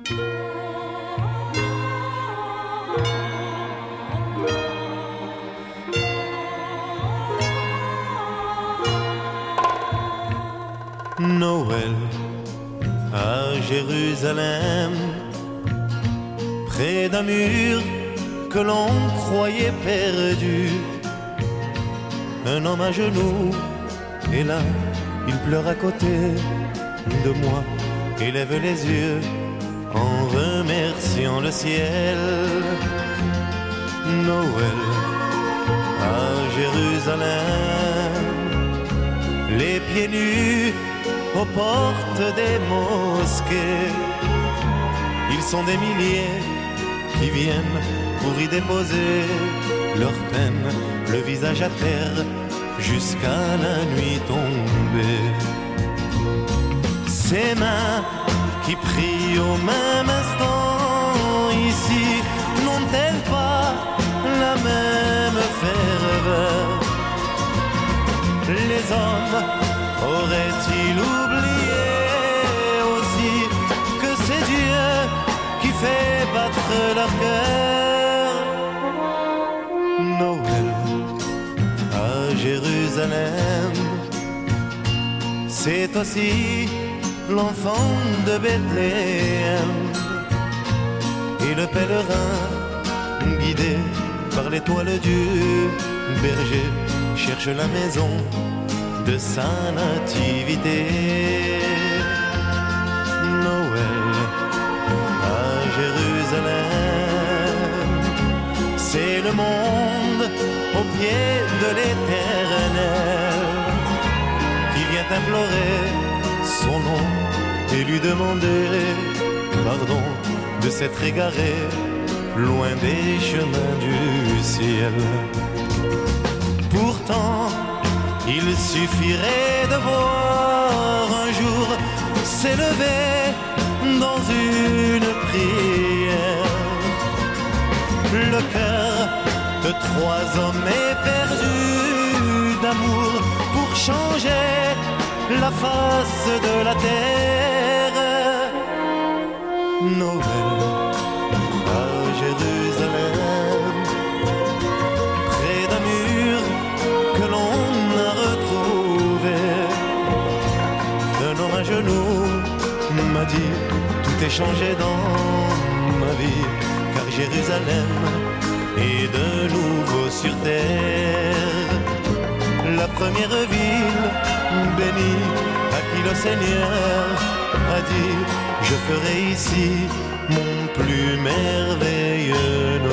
Noël à Jérusalem, près d'un mur que l'on croyait perdu. Un homme à genoux est là, il pleure à côté de moi et lève les yeux en remerciant le ciel. Noël à Jérusalem, les pieds nus aux portes des mosquées. Ils sont des milliers qui viennent pour y déposer leur peine, le visage à terre jusqu'à la nuit tombée. Ces mains qui prient au même instant ici, n'ont-elles pas la même ferveur? Les hommes auraient-ils oublié aussi que c'est Dieu qui fait battre leur cœur? Noël à Jérusalem, c'est aussi l'enfant de Bethléem et le pèlerin guidé par l'étoile du berger cherche la maison de sa nativité. Noël à Jérusalem, c'est le monde au pied de l'Éternel qui vient implorer son nom et lui demander pardon de s'être égaré loin des chemins du ciel. Pourtant, il suffirait de voir un jour s'élever dans une prière le cœur de trois hommes éperdus d'amour pour changer la face de la terre. Noël à Jérusalem, près d'un mur que l'on a retrouvé. Un homme à genoux m'a dit tout est changé dans ma vie, car Jérusalem est de nouveau sur terre. La première ville bénie à qui le Seigneur a dit je ferai ici mon plus merveilleux